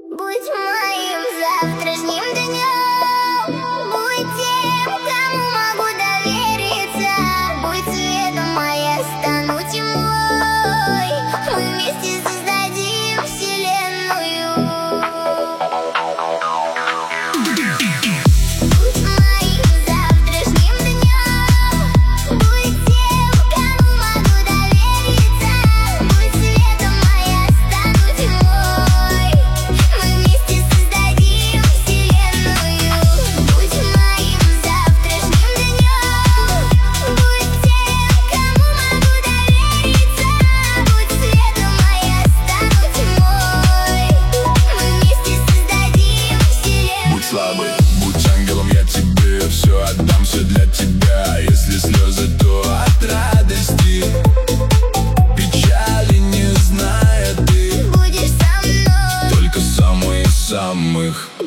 Будь моим завтрашним днем, будь тем, кому могу довериться. Будь светом, а я стану тьмой. Мы вместе создадим вселенную. Будь моим завтрашним днем, будь тем, кому могу довериться. Будь светом, а я стану тьмой. Мы вместе создадим вселенную. Будь моим завтрашним днем, будь тем, кому могу довериться. Будь светом, а я стану тьмой. Мы вместе создадим вселенную. Будь слабый, будь ангелом, я тебе все отдам, все для тебя. Если слезы, то от радости, печали не зная ты Будешь со мной, только самый из самых.